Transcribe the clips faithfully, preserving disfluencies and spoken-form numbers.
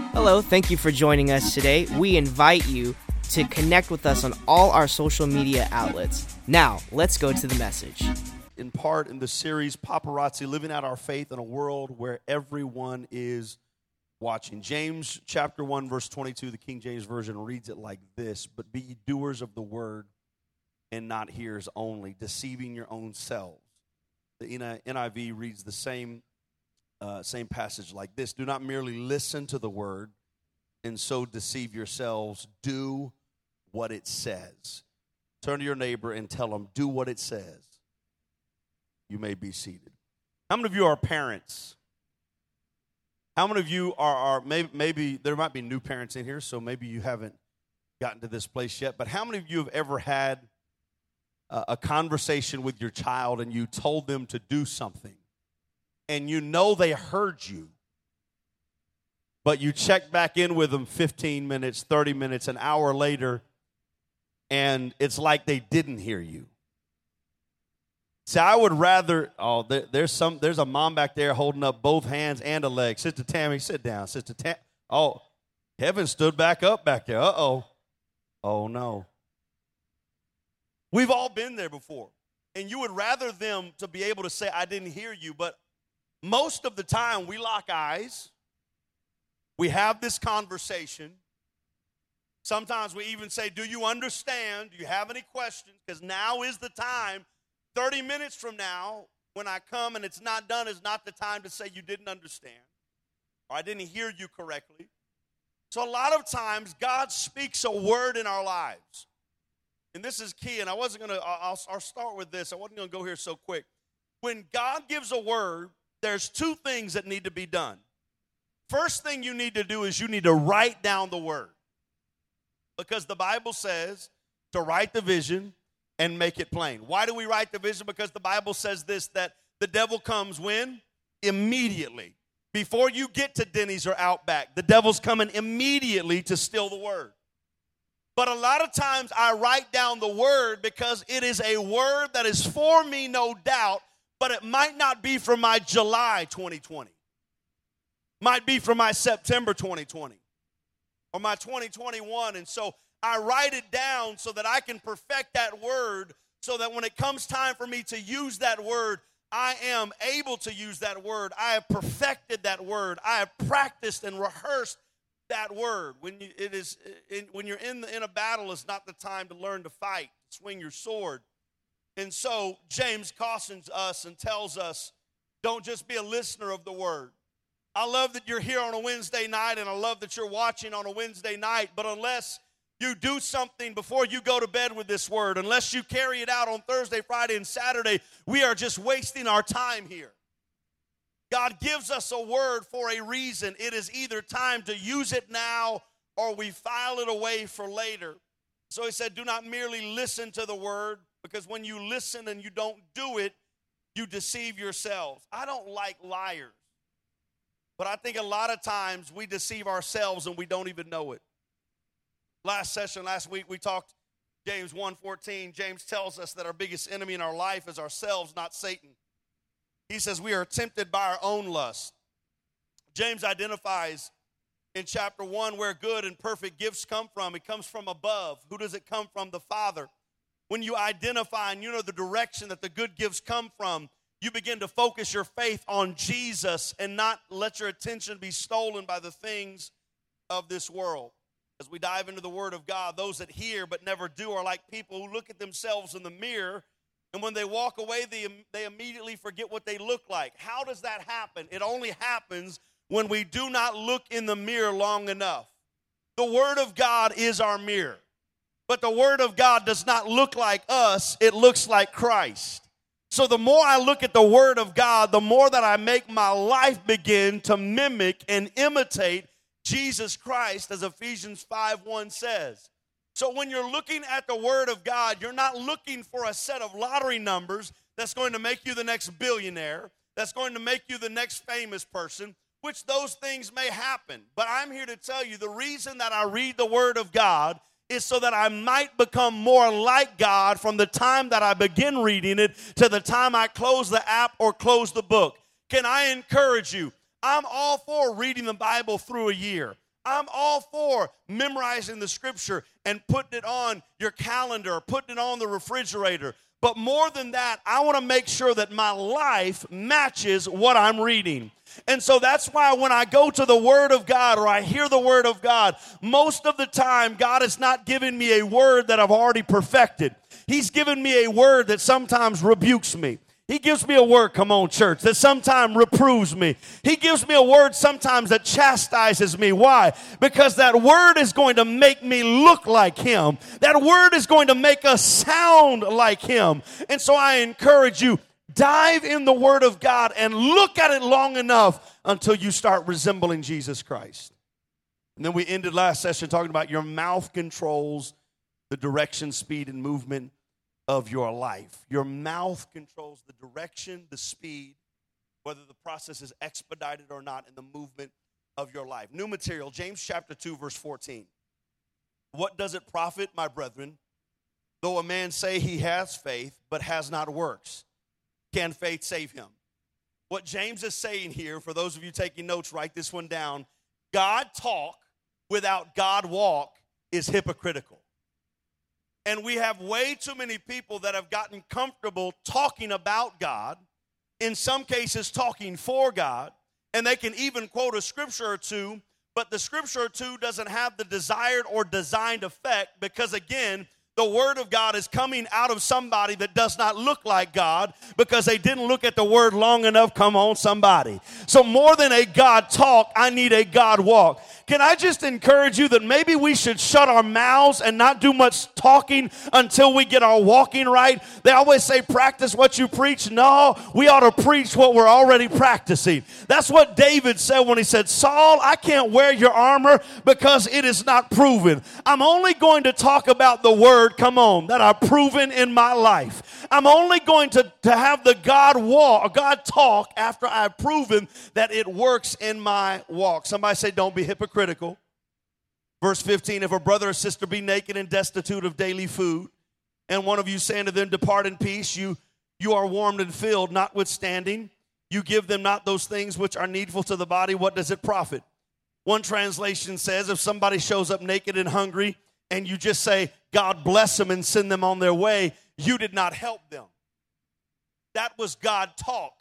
Hello, thank you for joining us today. We invite you to connect with us on all our social media outlets. Now, let's go to the message. In part in the series Paparazzi, Living Out Our Faith in a World Where Everyone is Watching. James chapter one, verse twenty-two, the King James Version reads it like this: "But be ye doers of the word and not hearers only, deceiving your own selves." The N I V reads the same, uh, same passage like this: "Do not merely listen to the word and so deceive yourselves. Do what it says." Turn to your neighbor and tell them, do what it says. You may be seated. How many of you are parents? How many of you are, are maybe, maybe there might be new parents in here, so maybe you haven't gotten to this place yet, but how many of you have ever had a, a conversation with your child and you told them to do something and you know they heard you, but you check back in with them fifteen minutes, thirty minutes, an hour later, and it's like they didn't hear you? See, I would rather, oh, there, there's some, there's a mom back there holding up both hands and a leg. Sister Tammy, sit down. Sister Tam, oh, Heaven stood back up back there. Uh-oh. Oh, no. We've all been there before. And you would rather them to be able to say, I didn't hear you, but most of the time we lock eyes. We have this conversation. Sometimes we even say, do you understand? Do you have any questions? Because now is the time. thirty minutes from now, when I come and it's not done, is not the time to say you didn't understand or I didn't hear you correctly. So a lot of times, God speaks a word in our lives. And this is key, and I wasn't going to, I'll, I'll start with this. I wasn't going to go here so quick. When God gives a word, there's two things that need to be done. First thing you need to do is you need to write down the word. Because the Bible says to write the vision and make it plain. Why do we write the vision? Because the Bible says this, that the devil comes when? Immediately. Before you get to Denny's or Outback, the devil's coming immediately to steal the word. But a lot of times I write down the word because it is a word that is for me, no doubt, but it might not be for my July twenty twenty. Might be for my September twenty twenty or my twenty twenty-one. And so I write it down so that I can perfect that word, so that when it comes time for me to use that word, I am able to use that word. I have perfected that word. I have practiced and rehearsed that word. When you, it is, in, when you're in, the, in a battle, it's not the time to learn to fight, swing your sword. And so James cautions us and tells us, don't just be a listener of the word. I love that you're here on a Wednesday night, and I love that you're watching on a Wednesday night, but unless you do something before you go to bed with this word, unless you carry it out on Thursday, Friday, and Saturday, we are just wasting our time here. God gives us a word for a reason. It is either time to use it now or we file it away for later. So he said, do not merely listen to the word, because when you listen and you don't do it, you deceive yourselves. I don't like liars, but I think a lot of times we deceive ourselves and we don't even know it. Last session, last week, we talked James one fourteen. James tells us that our biggest enemy in our life is ourselves, not Satan. He says we are tempted by our own lust. James identifies in chapter one where good and perfect gifts come from. It comes from above. Who does it come from? The Father. When you identify and you know the direction that the good gifts come from, you begin to focus your faith on Jesus and not let your attention be stolen by the things of this world. As we dive into the Word of God, those that hear but never do are like people who look at themselves in the mirror, and when they walk away, they, they immediately forget what they look like. How does that happen? It only happens when we do not look in the mirror long enough. The Word of God is our mirror, but the Word of God does not look like us. It looks like Christ. So the more I look at the Word of God, the more that I make my life begin to mimic and imitate Jesus Christ, as Ephesians five one says. So when you're looking at the Word of God, you're not looking for a set of lottery numbers that's going to make you the next billionaire, that's going to make you the next famous person, which those things may happen. But I'm here to tell you the reason that I read the Word of God is so that I might become more like God from the time that I begin reading it to the time I close the app or close the book. Can I encourage you? I'm all for reading the Bible through a year. I'm all for memorizing the scripture and putting it on your calendar or putting it on the refrigerator. But more than that, I want to make sure that my life matches what I'm reading. And so that's why when I go to the Word of God or I hear the Word of God, most of the time God is not giving me a word that I've already perfected. He's given me a word that sometimes rebukes me. He gives me a word, come on, church, that sometimes reproves me. He gives me a word sometimes that chastises me. Why? Because that word is going to make me look like him. That word is going to make us sound like him. And so I encourage you, dive in the Word of God and look at it long enough until you start resembling Jesus Christ. And then we ended last session talking about your mouth controls the direction, speed, and movement of your life. Your mouth controls the direction, the speed, whether the process is expedited or not in the movement of your life. New material, James chapter two, verse fourteen. What does it profit, my brethren, though a man say he has faith, but has not works? Can faith save him? What James is saying here, for those of you taking notes, write this one down. God talk without God walk is hypocritical. And we have way too many people that have gotten comfortable talking about God, in some cases talking for God, and they can even quote a scripture or two, but the scripture or two doesn't have the desired or designed effect because, again, the Word of God is coming out of somebody that does not look like God because they didn't look at the Word long enough. Come on, somebody. So more than a God talk, I need a God walk. Can I just encourage you that maybe we should shut our mouths and not do much talking until we get our walking right? They always say practice what you preach. No, we ought to preach what we're already practicing. That's what David said when he said, Saul, I can't wear your armor because it is not proven. I'm only going to talk about the Word, come on, that are proven in my life. I'm only going to, to have the God walk, or God talk after I've proven that it works in my walk. Somebody say, don't be hypocritical. Verse fifteen, if a brother or sister be naked and destitute of daily food, and one of you say unto them, depart in peace, you, you are warmed and filled, notwithstanding, you give them not those things which are needful to the body, what does it profit? One translation says, if somebody shows up naked and hungry, and you just say, God bless them and send them on their way, you did not help them. That was God talk.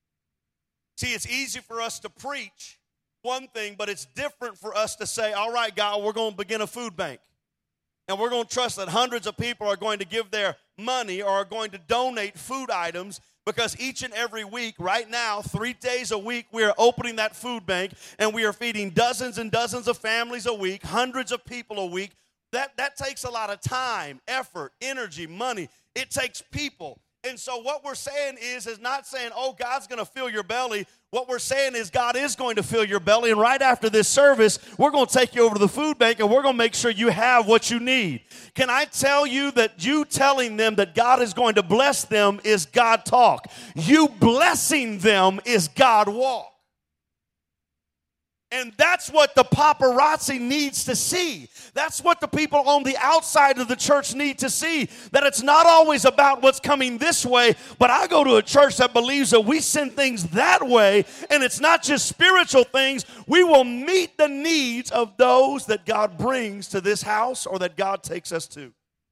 See, it's easy for us to preach one thing, but it's different for us to say, all right, God, we're going to begin a food bank. And we're going to trust that hundreds of people are going to give their money or are going to donate food items, because each and every week, right now, three days a week, we are opening that food bank and we are feeding dozens and dozens of families a week, hundreds of people a week. That, that takes a lot of time, effort, energy, money. It takes people. And so what we're saying is, is not saying, oh, God's going to fill your belly. What we're saying is God is going to fill your belly. And right after this service, we're going to take you over to the food bank and we're going to make sure you have what you need. Can I tell you that you telling them that God is going to bless them is God talk? You blessing them is God walk. And that's what the paparazzi needs to see. That's what the people on the outside of the church need to see. That it's not always about what's coming this way, but I go to a church that believes that we send things that way, and it's not just spiritual things. We will meet the needs of those that God brings to this house or that God takes us to.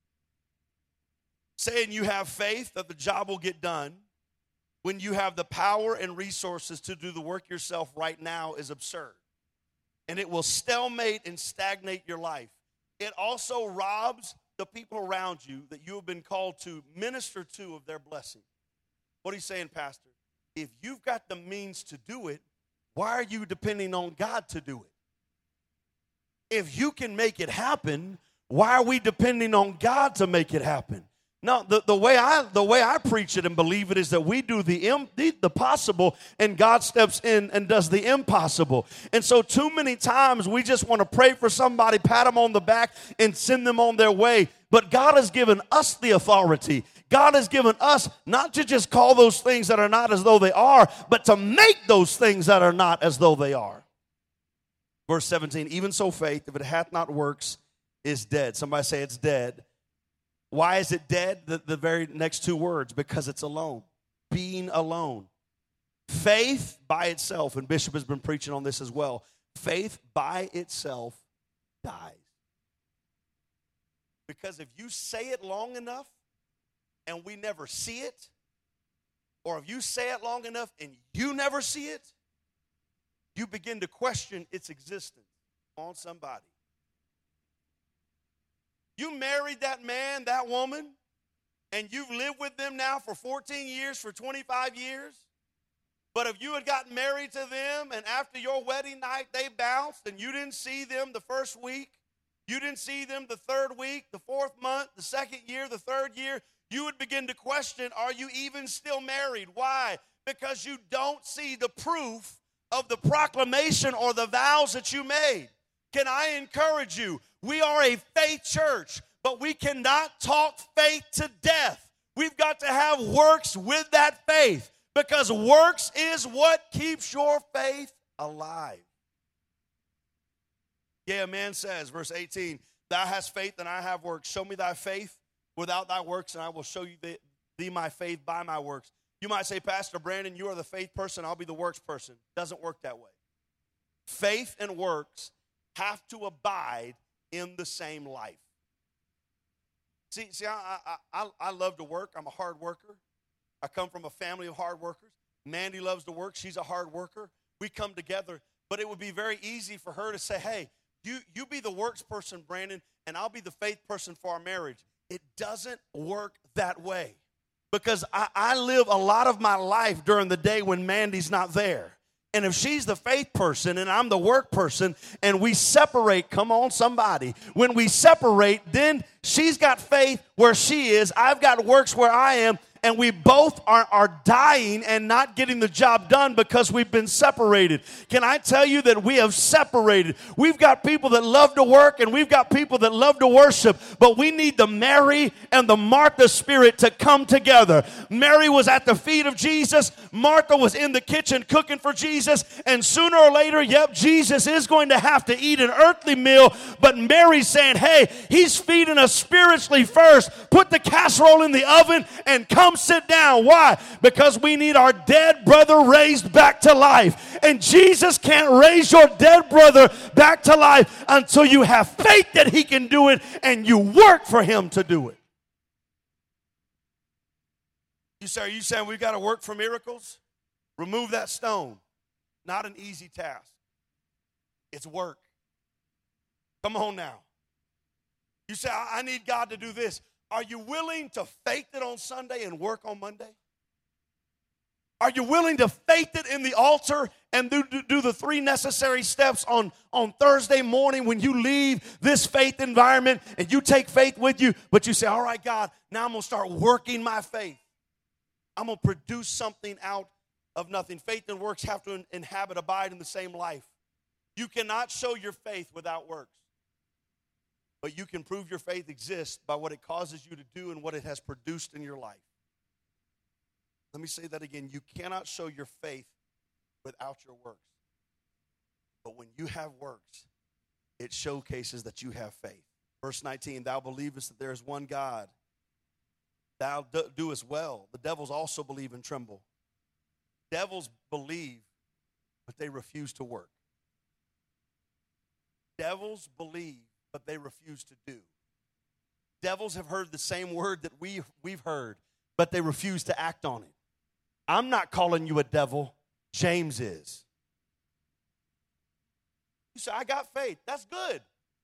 Saying you have faith that the job will get done when you have the power and resources to do the work yourself right now is absurd. And it will stalemate and stagnate your life. It also robs the people around you that you have been called to minister to of their blessing. What are you saying, Pastor? If you've got the means to do it, why are you depending on God to do it? If you can make it happen, why are we depending on God to make it happen? No, the, the way I the way I preach it and believe it is that we do the, im, the the possible and God steps in and does the impossible. And so too many times we just want to pray for somebody, pat them on the back, and send them on their way. But God has given us the authority. God has given us not to just call those things that are not as though they are, but to make those things that are not as though they are. Verse seventeen, even so faith, if it hath not works, is dead. Somebody say it's dead. Why is it dead? The, the very next two words, because it's alone. Being alone. Faith by itself, and Bishop has been preaching on this as well. Faith by itself dies. Because if you say it long enough and we never see it, or if you say it long enough and you never see it, you begin to question its existence on somebody. You married that man, that woman, and you've lived with them now for fourteen years, for twenty-five years. But if you had gotten married to them and after your wedding night they bounced and you didn't see them the first week, you didn't see them the third week, the fourth month, the second year, the third year, you would begin to question, are you even still married? Why? Because you don't see the proof of the proclamation or the vows that you made. Can I encourage you? We are a faith church, but we cannot talk faith to death. We've got to have works with that faith, because works is what keeps your faith alive. Yeah, a man says, verse eighteen, thou hast faith and I have works. Show me thy faith without thy works, and I will show you the, thee my faith by my works. You might say, Pastor Brandon, you are the faith person, I'll be the works person. Doesn't work that way. Faith and works have to abide in the same life. See, see, I, I, I, I love to work. I'm a hard worker. I come from a family of hard workers. Mandy loves to work. She's a hard worker. We come together. But it would be very easy for her to say, hey, you, you be the works person, Brandon, and I'll be the faith person for our marriage. It doesn't work that way, because I, I live a lot of my life during the day when Mandy's not there. And if she's the faith person and I'm the work person and we separate, come on somebody, when we separate, then she's got faith where she is, I've got works where I am, and we both are, are dying and not getting the job done because we've been separated. Can I tell you that we have separated? We've got people that love to work and we've got people that love to worship, but we need the Mary and the Martha spirit to come together. Mary was at the feet of Jesus. Martha was in the kitchen cooking for Jesus, and sooner or later, yep, Jesus is going to have to eat an earthly meal, but Mary's saying, hey, he's feeding us spiritually first. Put the casserole in the oven and come sit down. Why? Because we need our dead brother raised back to life. And Jesus can't raise your dead brother back to life until you have faith that he can do it and you work for him to do it. You say, are you saying we've got to work for miracles? Remove that stone. Not an easy task. It's work. Come on now. You say, I need God to do this. Are you willing to faith it on Sunday and work on Monday? Are you willing to faith it in the altar and do, do, do the three necessary steps on, on Thursday morning when you leave this faith environment and you take faith with you, but you say, all right, God, now I'm going to start working my faith. I'm going to produce something out of nothing. Faith and works have to inhabit, abide in the same life. You cannot show your faith without works. But you can prove your faith exists by what it causes you to do and what it has produced in your life. Let me say that again. You cannot show your faith without your works. But when you have works, it showcases that you have faith. Verse nineteen, thou believest that there is one God. Thou do, doest well. The devils also believe and tremble. Devils believe, but they refuse to work. Devils believe, but they refuse to do. Devils have heard the same word that we, we've heard, but they refuse to act on it. I'm not calling you a devil. James is. You say, I got faith. That's good.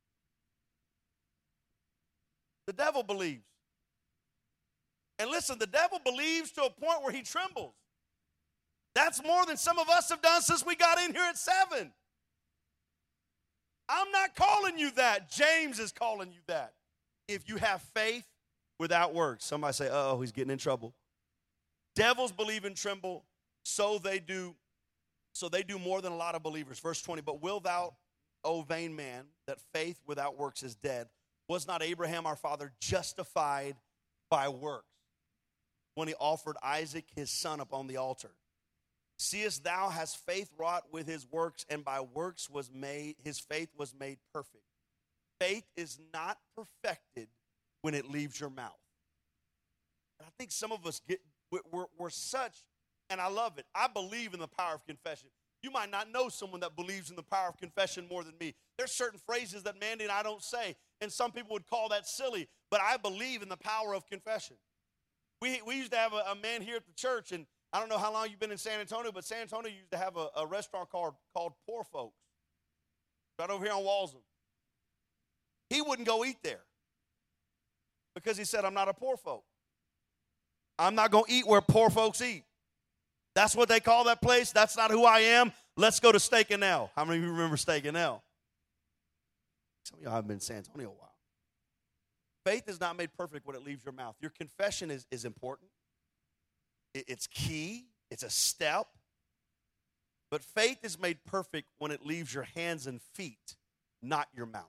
The devil believes. And listen, the devil believes to a point where he trembles. That's more than some of us have done since we got in here at seven. I'm not calling you that. James is calling you that. If you have faith without works. Somebody say, uh-oh, he's getting in trouble. Devils believe and tremble, so they do, so they do more than a lot of believers. Verse twenty, but wilt thou, O vain man, that faith without works is dead? Was not Abraham our father justified by works when he offered Isaac his son upon the altar? Seest thou, has faith wrought with his works, and by works was made, his faith was made perfect. Faith is not perfected when it leaves your mouth. And I think some of us get, we're, we're such, and I love it. I believe in the power of confession. You might not know someone that believes in the power of confession more than me. There's certain phrases that Mandy and I don't say, and some people would call that silly, but I believe in the power of confession. We, we used to have a, a man here at the church, and I don't know how long you've been in San Antonio, but San Antonio used to have a, a restaurant called, called Poor Folks, right over here on Walsham. He wouldn't go eat there because he said, I'm not a poor folk. I'm not going to eat where poor folks eat. That's what they call that place. That's not who I am. Let's go to Steak and Ale. How many of you remember Steak and Ale? Some of y'all have been in San Antonio a while. Faith is not made perfect when it leaves your mouth. Your confession is, is important. It, it's key. It's a step. But faith is made perfect when it leaves your hands and feet, not your mouth.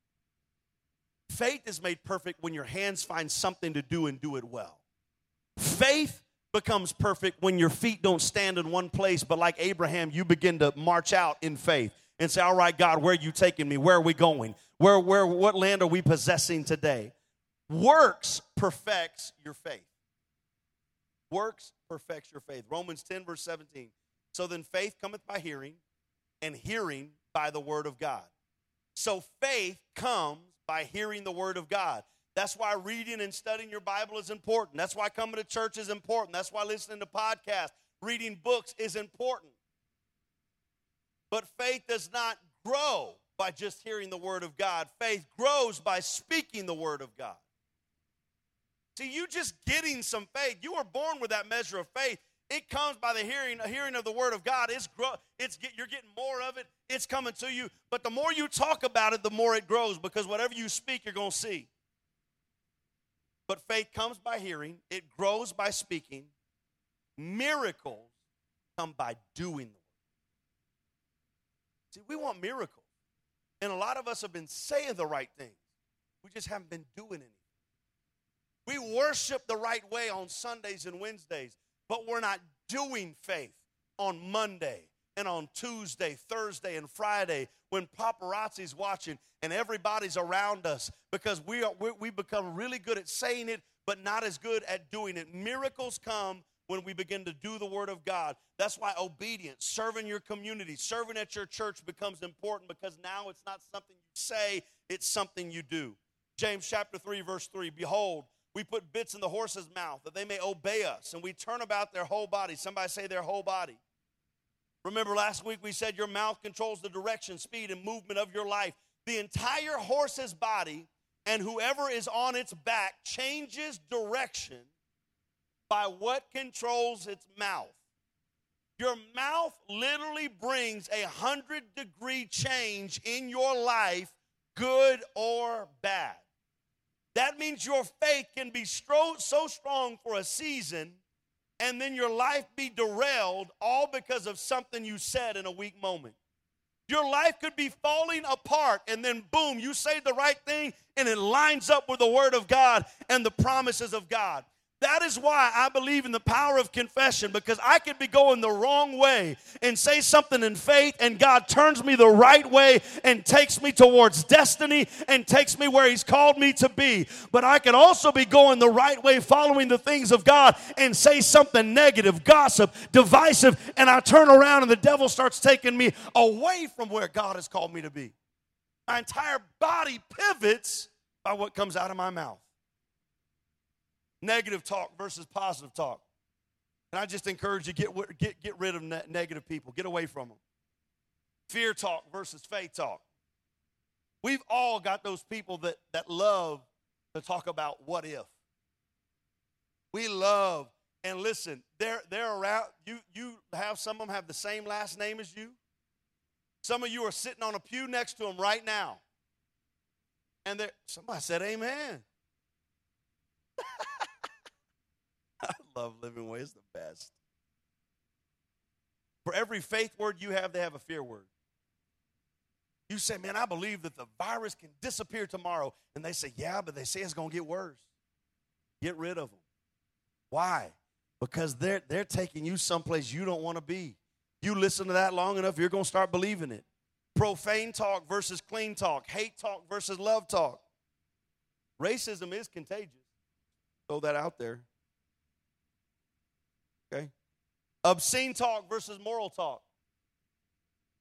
Faith is made perfect when your hands find something to do and do it well. Faith becomes perfect when your feet don't stand in one place, but like Abraham, you begin to march out in faith and say, all right, God, where are you taking me? Where are we going? Where, where, what land are we possessing today? Works perfects your faith. Works perfects your faith. Romans ten, verse seventeen. So then faith cometh by hearing, and hearing by the word of God. So faith comes by hearing the word of God. That's why reading and studying your Bible is important. That's why coming to church is important. That's why listening to podcasts, reading books is important. But faith does not grow by just hearing the word of God. Faith grows by speaking the word of God. See, you just getting some faith. You were born with that measure of faith. It comes by the hearing, hearing of the word of God. It's grow, it's get, you're getting more of it. It's coming to you. But the more you talk about it, the more it grows, because whatever you speak, you're going to see. But faith comes by hearing. It grows by speaking. Miracles come by doing the word. See, we want miracles. And a lot of us have been saying the right things. We just haven't been doing anything. We worship the right way on Sundays and Wednesdays, but we're not doing faith on Monday and on Tuesday, Thursday, and Friday when paparazzi's watching and everybody's around us, because we are we we become really good at saying it, but not as good at doing it. Miracles come when we begin to do the word of God. That's why obedience, serving your community, serving at your church becomes important, because now it's not something you say, it's something you do. James chapter three, verse three, behold, we put bits in the horse's mouth that they may obey us, and we turn about their whole body. Somebody say their whole body. Remember last week we said your mouth controls the direction, speed, and movement of your life. The entire horse's body and whoever is on its back changes direction by what controls its mouth. Your mouth literally brings a hundred degree change in your life, good or bad. That means your faith can be so strong for a season, and then your life be derailed all because of something you said in a weak moment. Your life could be falling apart, and then boom, you say the right thing, and it lines up with the word of God and the promises of God. That is why I believe in the power of confession, because I could be going the wrong way and say something in faith, and God turns me the right way and takes me towards destiny and takes me where he's called me to be. But I could also be going the right way, following the things of God, and say something negative, gossip, divisive, and I turn around and the devil starts taking me away from where God has called me to be. My entire body pivots by what comes out of my mouth. Negative talk versus positive talk. And I just encourage you, get, get, get rid of ne- negative people. Get away from them. Fear talk versus faith talk. We've all got those people that, that love to talk about what if. We love, and listen, they're, they're around, you, you have, some of them have the same last name as you. Some of you are sitting on a pew next to them right now. And they're, somebody said amen. I love Living Way. It's the best. For every faith word you have, they have a fear word. You say, man, I believe that the virus can disappear tomorrow. And they say, yeah, but they say it's going to get worse. Get rid of them. Why? Because they're, they're taking you someplace you don't want to be. You listen to that long enough, you're going to start believing it. Profane talk versus clean talk. Hate talk versus love talk. Racism is contagious. Throw that out there. Okay? Obscene talk versus moral talk.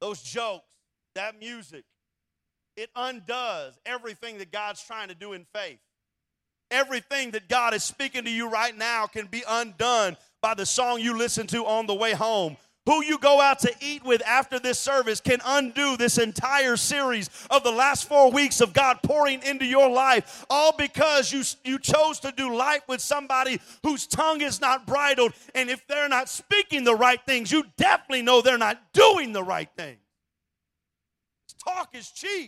those jokes, that music, it undoes everything that God's trying to do in faith. Everything that God is speaking to you right now can be undone by the song you listen to on the way home. Who you go out to eat with after this service can undo this entire series of the last four weeks of God pouring into your life, all because you, you chose to do life with somebody whose tongue is not bridled. And if they're not speaking the right things, you definitely know they're not doing the right thing. Talk is cheap.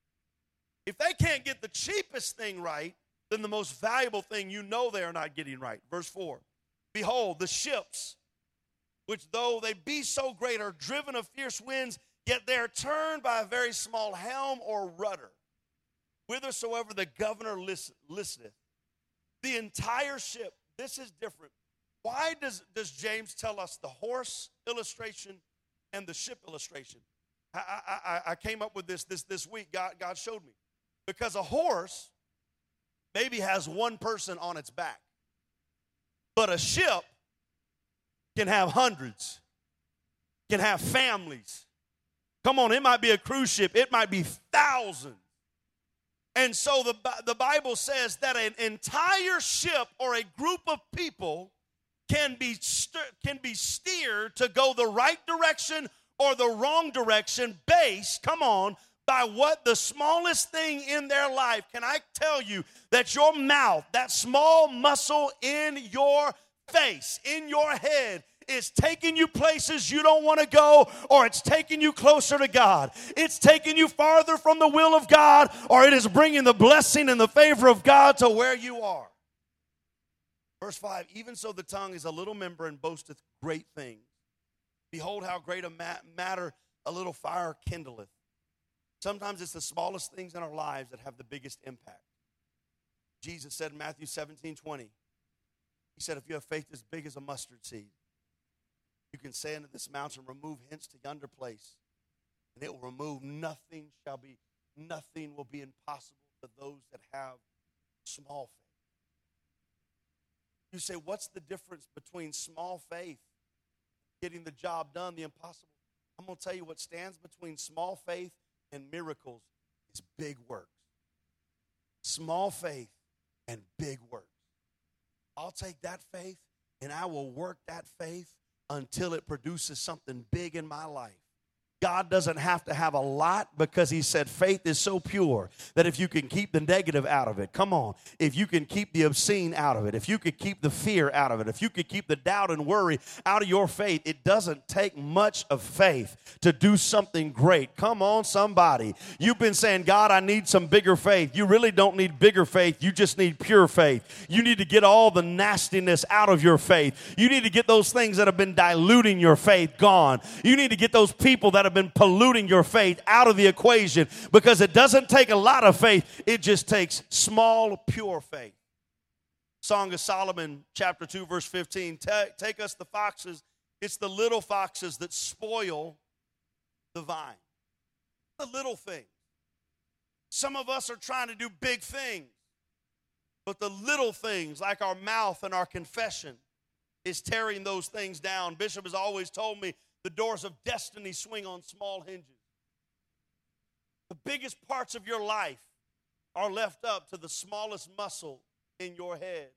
If they can't get the cheapest thing right, then the most valuable thing you know they are not getting right. Verse four, behold, the ships, which though they be so great, are driven of fierce winds, yet they are turned by a very small helm or rudder, whithersoever the governor listeth. The entire ship, this is different. Why does, does James tell us the horse illustration and the ship illustration? I, I, I came up with this, this this week. God, God showed me. Because a horse maybe has one person on its back, but a ship can have hundreds, can have families. Come on, it might be a cruise ship. It might be thousands. And so the, the Bible says that an entire ship or a group of people can be, st- can be steered to go the right direction or the wrong direction based, come on, by what the smallest thing in their life. Can I tell you that your mouth, that small muscle in your face, in your head, is taking you places you don't want to go, or it's taking you closer to God. It's taking you farther from the will of God, or it is bringing the blessing and the favor of God to where you are. Verse five, even so the tongue is a little member and boasteth great things. Behold how great a matter a little fire kindleth. Sometimes it's the smallest things in our lives that have the biggest impact. Jesus said in Matthew seventeen twenty, he said, if you have faith as big as a mustard seed, you can say unto this mountain, remove hence to yonder place, and it will remove. Nothing shall be, nothing will be impossible to those that have small faith. You say, what's the difference between small faith, getting the job done, the impossible? I'm going to tell you what stands between small faith and miracles is big works. Small faith and big works. I'll take that faith and I will work that faith until it produces something big in my life. God doesn't have to have a lot, because he said faith is so pure that if you can keep the negative out of it, come on, if you can keep the obscene out of it, if you could keep the fear out of it, if you could keep the doubt and worry out of your faith, it doesn't take much of faith to do something great. Come on, somebody. You've been saying, God, I need some bigger faith. You really don't need bigger faith. You just need pure faith. You need to get all the nastiness out of your faith. You need to get those things that have been diluting your faith gone. You need to get those people that have been polluting your faith out of the equation, because it doesn't take a lot of faith. It just takes small, pure faith. Song of Solomon, chapter two, verse fifteen. Take, take us the foxes. It's the little foxes that spoil the vine. The little things. Some of us are trying to do big things, but the little things, like our mouth and our confession, is tearing those things down. Bishop has always told me the doors of destiny swing on small hinges. The biggest parts of your life are left up to the smallest muscle in your head.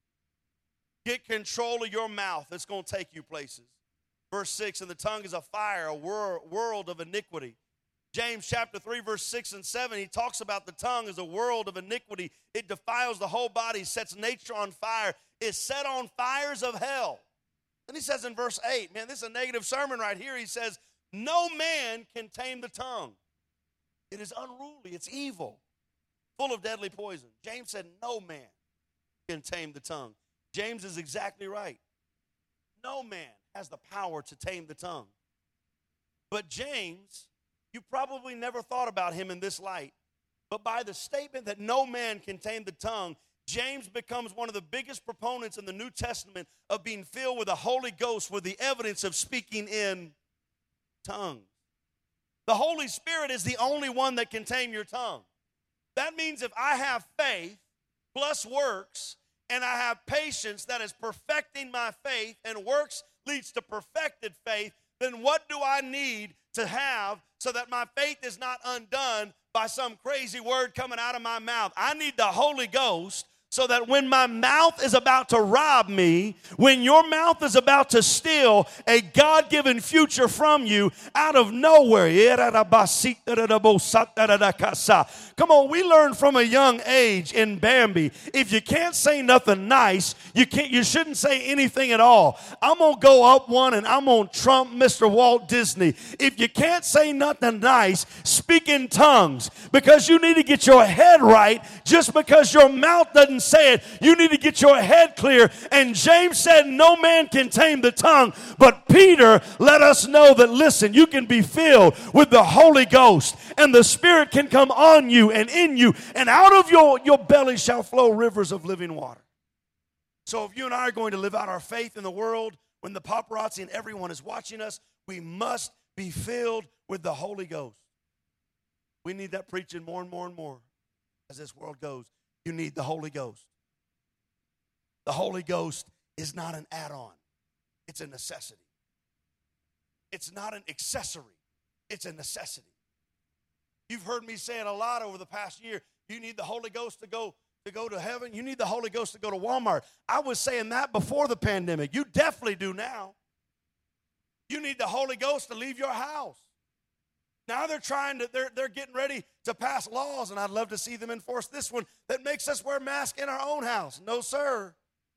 Get control of your mouth. It's going to take you places. Verse six, and the tongue is a fire, a wor- world of iniquity. James chapter three, verse six and seven, he talks about the tongue as a world of iniquity. It defiles the whole body, sets nature on fire, is set on fires of hell. Then he says in verse eight, man, this is a negative sermon right here. He says, no man can tame the tongue. It is unruly, it's evil, full of deadly poison. James said, no man can tame the tongue. James is exactly right. No man has the power to tame the tongue. But James, you probably never thought about him in this light, but by the statement that no man can tame the tongue, James becomes one of the biggest proponents in the New Testament of being filled with the Holy Ghost with the evidence of speaking in tongues. The Holy Spirit is the only one that can tame your tongue. That means if I have faith plus works, and I have patience that is perfecting my faith, and works leads to perfected faith, then what do I need to have so that my faith is not undone by some crazy word coming out of my mouth. I need the Holy Ghost so that when my mouth is about to rob me, when your mouth is about to steal a God-given future from you out of nowhere. Come on, we learned from a young age in Bambi, if you can't say nothing nice, you can't. You shouldn't say anything at all. I'm going to go up one and I'm going to trump Mister Walt Disney. If you can't say nothing nice, speak in tongues, because you need to get your head right. Just because your mouth doesn't say it, you need to get your head clear. And James said, no man can tame the tongue. But Peter let us know that, listen, you can be filled with the Holy Ghost, and the Spirit can come on you and in you, and out of your, your belly shall flow rivers of living water. So if you and I are going to live out our faith in the world, when the paparazzi and everyone is watching us, we must be filled with the Holy Ghost. We need that preaching more and more and more as this world goes. You need the Holy Ghost. The Holy Ghost is not an add-on. It's a necessity. It's not an accessory. It's a necessity. You've heard me say it a lot over the past year. You need the Holy Ghost to go to go to heaven. You need the Holy Ghost to go to Walmart. I was saying that before the pandemic. You definitely do now. You need the Holy Ghost to leave your house. Now they're trying to, they're, they're getting ready to pass laws, and I'd love to see them enforce this one that makes us wear masks in our own house. No, sir.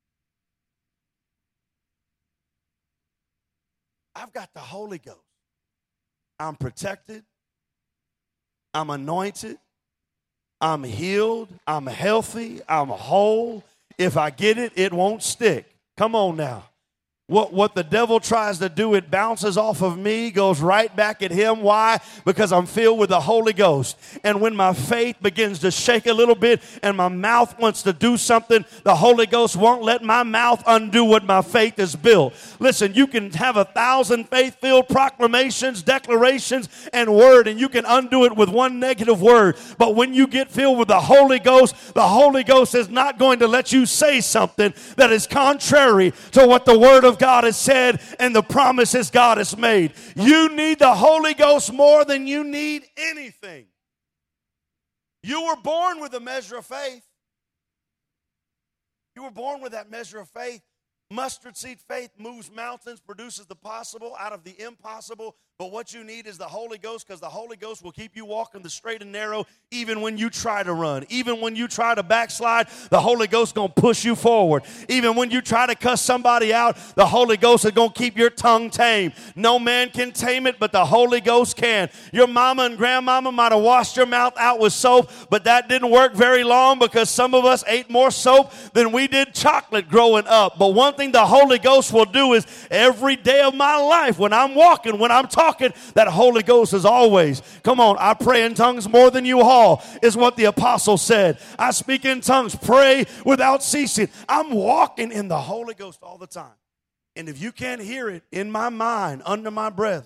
I've got the Holy Ghost. I'm protected. I'm anointed. I'm healed. I'm healthy. I'm whole. If I get it, it won't stick. Come on now. What, what the devil tries to do, it bounces off of me, goes right back at him. Why? Because I'm filled with the Holy Ghost. And when my faith begins to shake a little bit and my mouth wants to do something, the Holy Ghost won't let my mouth undo what my faith is built. Listen, you can have a thousand faith-filled proclamations, declarations, and word, and you can undo it with one negative word. But when you get filled with the Holy Ghost, the Holy Ghost is not going to let you say something that is contrary to what the Word of God has said and the promises God has made. You need the Holy Ghost more than you need anything. You were born with a measure of faith. You were born with that measure of faith. Mustard seed faith moves mountains, produces the possible out of the impossible. But what you need is the Holy Ghost, because the Holy Ghost will keep you walking the straight and narrow even when you try to run. Even when you try to backslide, the Holy Ghost is going to push you forward. Even when you try to cuss somebody out, the Holy Ghost is going to keep your tongue tame. No man can tame it, but the Holy Ghost can. Your mama and grandmama might have washed your mouth out with soap, but that didn't work very long because some of us ate more soap than we did chocolate growing up. But one thing the Holy Ghost will do is every day of my life, when I'm walking, when I'm talking, that Holy Ghost is always. Come on, I pray in tongues more than you all, is what the apostle said. I speak in tongues, pray without ceasing. I'm walking in the Holy Ghost all the time. And if you can't hear it in my mind, under my breath,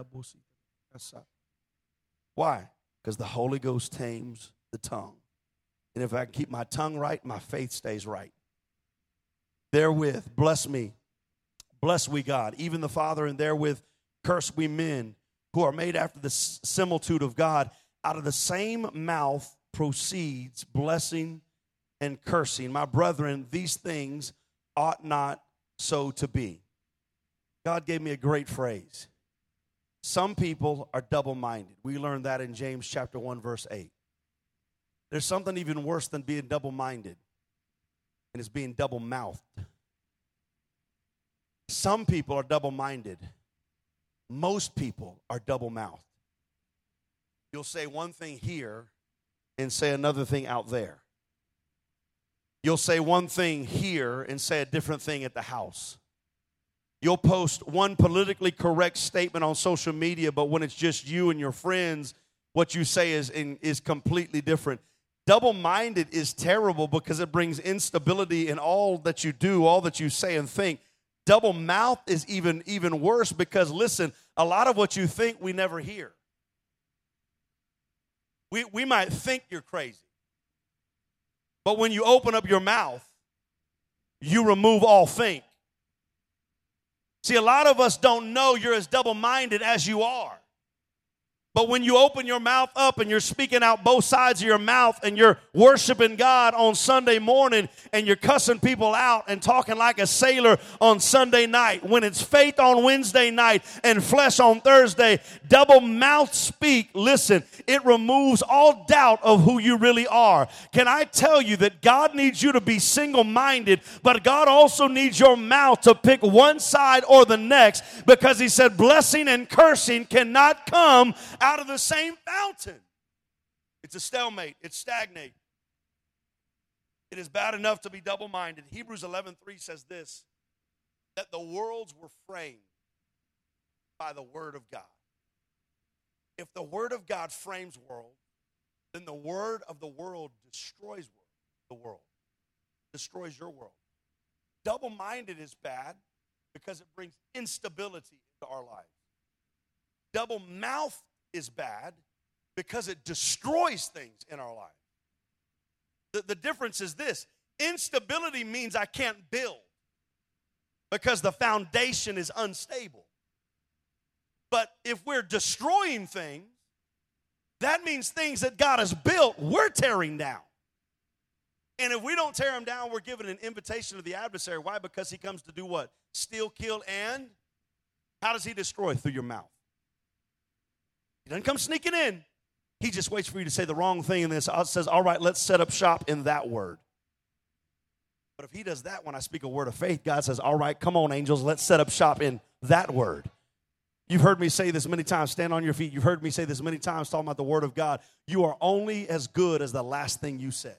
why? Because the Holy Ghost tames the tongue. And if I keep my tongue right, my faith stays right. Therewith, bless me. Bless we God, even the Father, and therewith curse we men who are made after the similitude of God. Out of the same mouth proceeds blessing and cursing. My brethren, these things ought not so to be. God gave me a great phrase. Some people are double-minded. We learned that in James chapter one, verse eight. There's something even worse than being double-minded, and it's being double-mouthed. Some people are double-minded. Most people are double-mouthed. You'll say one thing here and say another thing out there. You'll say one thing here and say a different thing at the house. You'll post one politically correct statement on social media, but when it's just you and your friends, what you say is, is completely different. Double-minded is terrible because it brings instability in all that you do, all that you say and think. Double-mouthed is even, even worse because, listen, a lot of what you think we never hear. We, we might think you're crazy. But when you open up your mouth, you remove all think. See, a lot of us don't know you're as double-minded as you are. But when you open your mouth up and you're speaking out both sides of your mouth and you're worshiping God on Sunday morning and you're cussing people out and talking like a sailor on Sunday night, when it's faith on Wednesday night and flesh on Thursday, double mouth speak, listen, it removes all doubt of who you really are. Can I tell you that God needs you to be single-minded, but God also needs your mouth to pick one side or the next, because he said blessing and cursing cannot come out of the same fountain. It's a stalemate. It's stagnate. It is bad enough to be double-minded. Hebrews eleven three says this, that the worlds were framed by the word of God. If the word of God frames world, then the word of the world destroys the world, destroys your world. Double-minded is bad because it brings instability into our lives. Double-mouthed is bad because it destroys things in our life. The, the difference is this. Instability means I can't build because the foundation is unstable. But if we're destroying things, that means things that God has built, we're tearing down. And if we don't tear them down, we're giving an invitation to the adversary. Why? Because he comes to do what? Steal, kill, and how does he destroy? Through your mouth. He doesn't come sneaking in. He just waits for you to say the wrong thing and then says, all right, let's set up shop in that word. But if he does that when I speak a word of faith, God says, all right, come on, angels, let's set up shop in that word. You've heard me say this many times. Stand on your feet. You've heard me say this many times talking about the word of God. You are only as good as the last thing you said.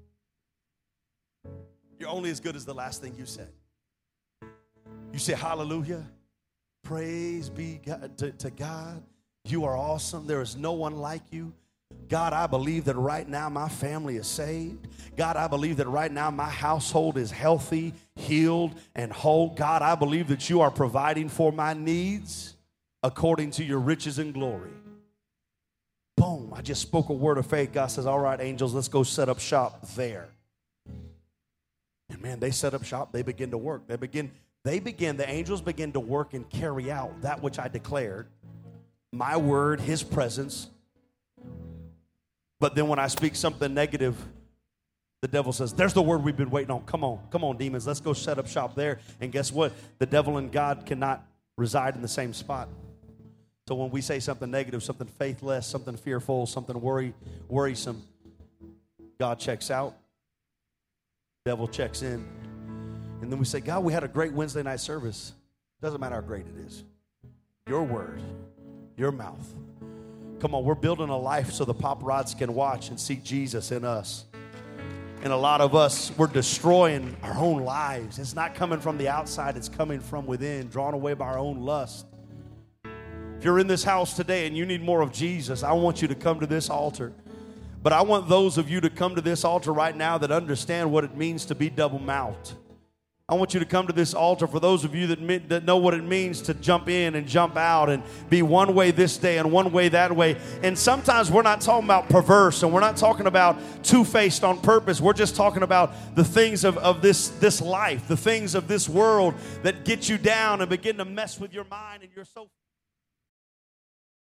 You're only as good as the last thing you said. You say hallelujah. Praise be God, to, to God. You are awesome. There is no one like you. God, I believe that right now my family is saved. God, I believe that right now my household is healthy, healed, and whole. God, I believe that you are providing for my needs according to your riches and glory. Boom, I just spoke a word of faith. God says, all right, angels, let's go set up shop there. And man, they set up shop. They begin to work. They begin, they begin, the angels begin to work and carry out that which I declared. My word, his presence. But then when I speak something negative, the devil says, there's the word we've been waiting on. Come on, come on, demons. Let's go set up shop there. And guess what? The devil and God cannot reside in the same spot. So when we say something negative, something faithless, something fearful, something worry, worrisome, God checks out. Devil checks in. And then we say, God, we had a great Wednesday night service. Doesn't matter how great it is. Your word. Your mouth. Come on, we're building a life so the paparazzi can watch and see Jesus in us. And a lot of us, we're destroying our own lives. It's not coming from the outside, it's coming from within, drawn away by our own lust. If you're in this house today and you need more of Jesus, I want you to come to this altar. But I want those of you to come to this altar right now that understand what it means to be double-mouthed. I want you to come to this altar for those of you that, that know what it means to jump in and jump out and be one way this day and one way that way. And sometimes we're not talking about perverse and we're not talking about two-faced on purpose. We're just talking about the things of, of this, this life, the things of this world that get you down and begin to mess with your mind, and you're so